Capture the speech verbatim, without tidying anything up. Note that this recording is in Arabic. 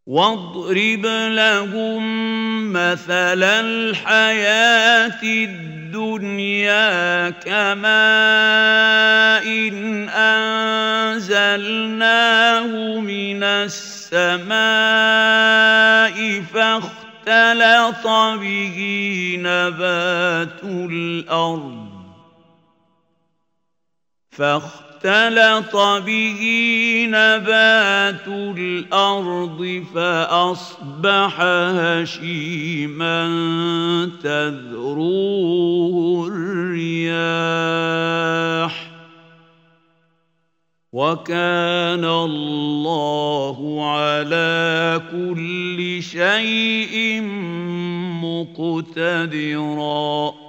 واضرب لهم مثل الحياة الدنيا كماء إن أنزلناه من السماء فاختلط به نبات الأرض فاختلط به نبات الأرض فأصبح هشيما تذروه الرياح وكان الله على كل شيء مقتدرا